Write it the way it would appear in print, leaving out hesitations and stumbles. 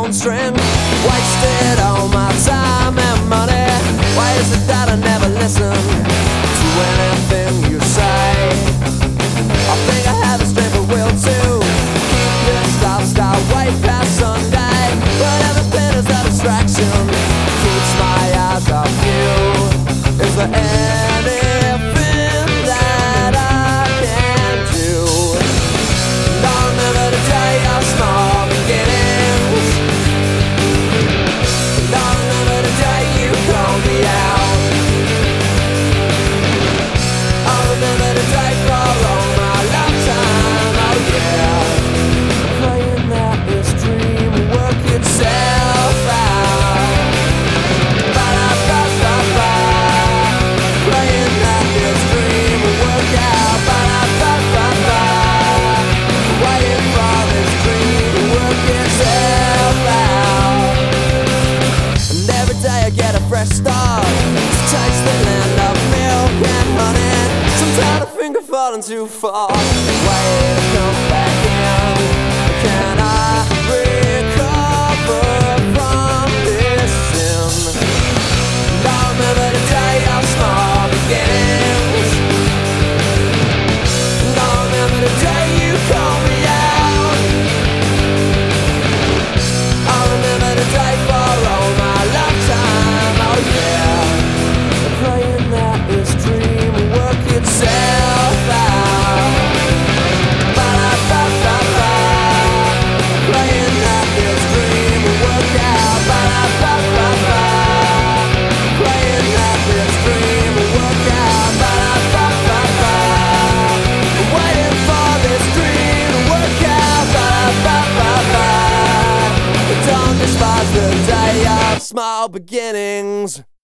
own strength. Wasted all my time and money. Why is it that I never listen to anything you say? I think I have the strength of will to keep this lifestyle way past Sunday, but everything is a distraction, keeps my eyes off you. Is there anything that I can do? Don't remember the day of small beginnings. Don't remember the day you called me out. I remember the day for all my lifetime. Oh yeah, praying that this dream will work itself out. Ba-da-ba-ba-ba, praying that this dream will work out. Ba-da-ba-ba-ba, waiting for this dream to work itself out. And every day I get a fresh start to taste the land of milk and honey. Sometimes I think I've fallen too far away to come back in. Can I recover from this sin? Don't remember the day of small beginnings. Don't remember the day you called me out. I remember the day for all my lifetime. Oh yeah, praying that this dream will work itself out. Ba-da-ba-ba-ba, praying that this dream will work out. Ba-da-ba-ba-ba, praying that this dream will work out. Ba-da-ba-ba-ba, waiting for this dream to work out. Ba-da-ba-ba-ba, don't despise the day of small beginnings.